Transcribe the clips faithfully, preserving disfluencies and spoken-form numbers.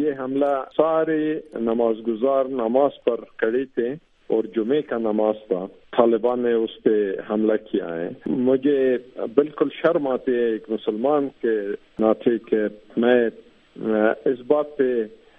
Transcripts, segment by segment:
یہ حملہ سارے نماز گزار نماز پر کھڑے تھے اور جمعے کا نماز تھا، طالبان نے اس پہ حملہ کیا ہے۔ مجھے بالکل شرم آتی ہے ایک مسلمان کے ناطے کہ میں اس بات پہ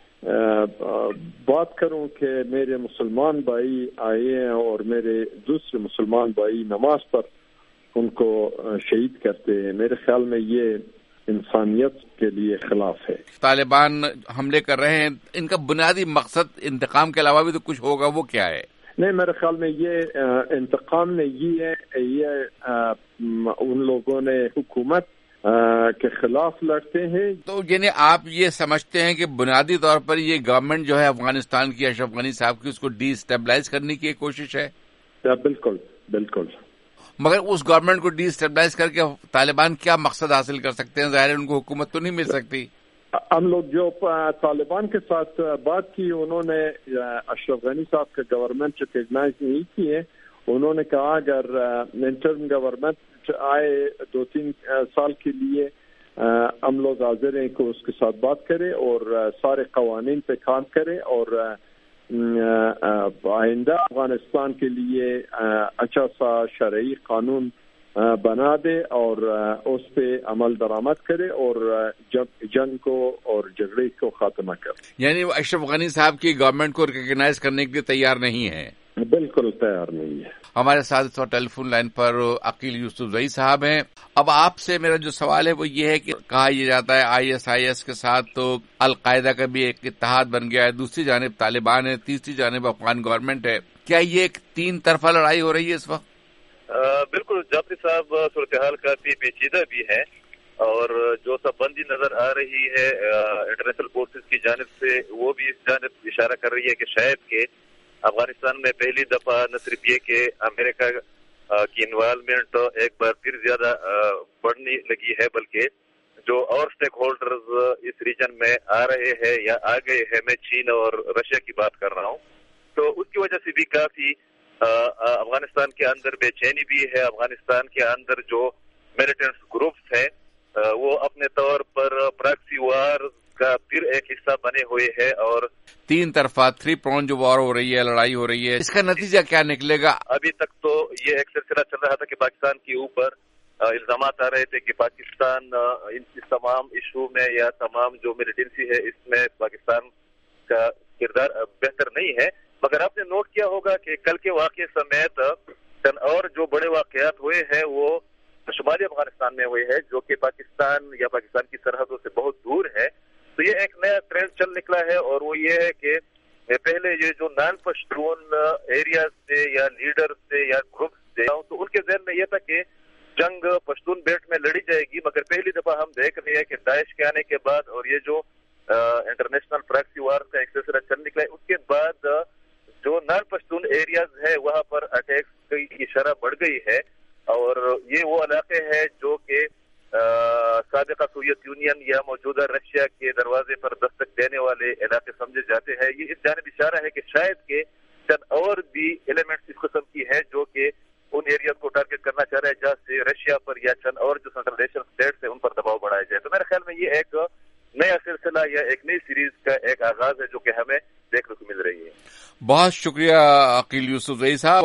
بات کروں کہ میرے مسلمان بھائی آئے ہیں اور میرے دوسرے مسلمان بھائی نماز پر ان کو شہید کرتے ہیں۔ میرے خیال میں یہ انسانیت کے لیے خلاف ہے۔ طالبان حملے کر رہے ہیں، ان کا بنیادی مقصد انتقام کے علاوہ بھی تو کچھ ہوگا، وہ کیا ہے؟ نہیں، میرے خیال میں یہ انتقام نے یہ ہے یہ ان لوگوں نے حکومت کے خلاف لڑتے ہیں۔ تو یعنی آپ یہ سمجھتے ہیں کہ بنیادی طور پر یہ گورنمنٹ جو ہے افغانستان کی، اشرف غنی صاحب کی، اس کو ڈی اسٹیبلائز کرنے کی ایک کوشش ہے؟ بالکل بالکل۔ مگر اس گورنمنٹ کو ڈی اسٹیبلائز کر کے طالبان کیا مقصد حاصل کر سکتے ہیں؟ ظاہر ہے ان کو حکومت تو نہیں مل سکتی۔ ہم لوگ جو طالبان کے ساتھ بات کی، انہوں نے اشرف غنی صاحب کا گورنمنٹ ریکگنائز نہیں کی ہے۔ انہوں نے کہا اگر انٹرم گورنمنٹ آئے دو تین سال کے لیے ہم لوگ حاضر ہیں کہ اس کے ساتھ بات کرے اور سارے قوانین پہ کام کرے اور آئندہ افغانستان کے لیے اچھا سا شرعی قانون بنا دے اور اس پہ عمل درآمد کرے اور جنگ کو اور جھگڑے کو خاتمہ کرے۔ یعنی وہ اشرف غنی صاحب کی گورنمنٹ کو ریکگنائز کرنے کے لیے تیار نہیں ہے؟ بالکل تیار نہیں ہے۔ ہمارے ساتھ اس وقت ٹیلی فون لائن پر عقیل یوسف زئی صاحب ہیں۔ اب آپ سے میرا جو سوال ہے وہ یہ ہے کہ کہا یہ جاتا ہے آئی ایس آئی ایس کے ساتھ تو القاعدہ کا بھی ایک اتحاد بن گیا ہے، دوسری جانب طالبان ہے، تیسری جانب افغان گورنمنٹ ہے۔ کیا یہ ایک تین طرفہ لڑائی ہو رہی ہے اس وقت؟ بالکل جعفری صاحب، صورتحال کافی پیچیدہ بھی ہے اور جو سب بندی نظر آ رہی ہے انٹرنیشنل فورسز کی جانب سے، وہ بھی اس جانب اشارہ کر رہی ہے کہ شاید کہ افغانستان میں پہلی دفعہ نہ صرف یہ کہ امریکہ کی انوالومنٹ ایک بار پھر زیادہ بڑھنے لگی ہے، بلکہ جو اور سٹیک ہولڈرز اس ریجن میں آ رہے ہیں یا آ گئے ہیں، میں چین اور رشیا کی بات کر رہا ہوں، تو اس کی وجہ سے بھی کافی افغانستان کے اندر بے چینی بھی ہے۔ افغانستان کے اندر جو میلیٹنٹ گروپس ہیں وہ اپنے طور پر پراکسی وار کا پھر ایک حصہ بنے ہوئے ہیں اور تین طرفہ تھری پرون جو وار ہو رہی ہے، لڑائی ہو رہی ہے، اس کا نتیجہ کیا نکلے گا؟ ابھی تک تو یہ ایک سلسلہ چل رہا تھا کہ پاکستان کے اوپر الزامات آ رہے تھے کہ پاکستان اس تمام ایشو میں یا تمام جو ملیٹنسی ہے اس میں پاکستان کا کردار بہتر نہیں ہے، مگر آپ نے نوٹ کیا ہوگا کہ کل کے واقعے سمیت اور جو بڑے واقعات ہوئے ہیں وہ شمالی افغانستان میں ہوئے ہیں، جو کہ پاکستان یا پاکستان کی سرحدوں سے بہت دور ہے۔ تو یہ ایک نیا ٹرینڈ چل نکلا ہے اور وہ یہ ہے کہ پہلے یہ جو نان پشتون ایریاز سے یا لیڈرز سے یا گروپس سے، تو ان کے ذہن میں یہ تھا کہ جنگ پشتون بیلٹ میں لڑی جائے گی، مگر پہلی دفعہ ہم دیکھ رہے ہیں کہ داعش کے آنے کے بعد اور یہ جو انٹرنیشنل پراکسی وار کا ایک سلسلہ چل نکلا ہے، اس کے بعد جو نان پشتون ایریاز ہے وہاں پر اٹیکس کی شرح بڑھ گئی ہے اور یہ وہ علاقے ہیں جو کہ سابقہ سوویت یونین یا موجودہ رشیا کے دروازے پر دستک دینے والے علاقے سمجھے جاتے ہیں۔ یہ اس جانب اشارہ ہے کہ شاید کہ چند اور بھی ایلیمنٹس اس قسم کی ہے جو کہ ان ایریاز کو ٹارگٹ کرنا چاہ رہے ہیں جہاں سے رشیا پر یا چند اور جو سینٹرل ایشین اسٹیٹس ہیں ان پر دباؤ بڑھایا جائے۔ تو میرے خیال میں یہ ایک نیا سلسلہ یا ایک نئی سیریز کا ایک آغاز ہے جو کہ ہمیں دیکھنے کو مل رہی ہے۔ بہت شکریہ عقیل یوسف زئی صاحب۔